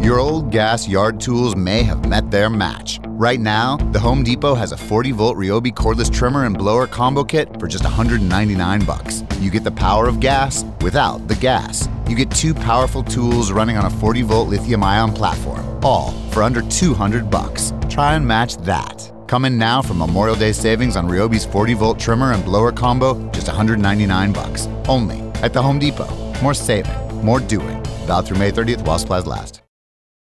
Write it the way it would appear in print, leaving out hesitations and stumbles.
Your old gas yard tools may have met their match. Right now, the Home Depot has a 40-volt Ryobi cordless trimmer and blower combo kit for just $199. You get the power of gas without the gas. You get 2 powerful tools running on a 40-volt lithium-ion platform, all for under $200. Try and match that. Come in now for Memorial Day savings on Ryobi's 40-volt trimmer and blower combo, just $199. Only at the Home Depot. More saving, more doing. Valid through May 30th while supplies last.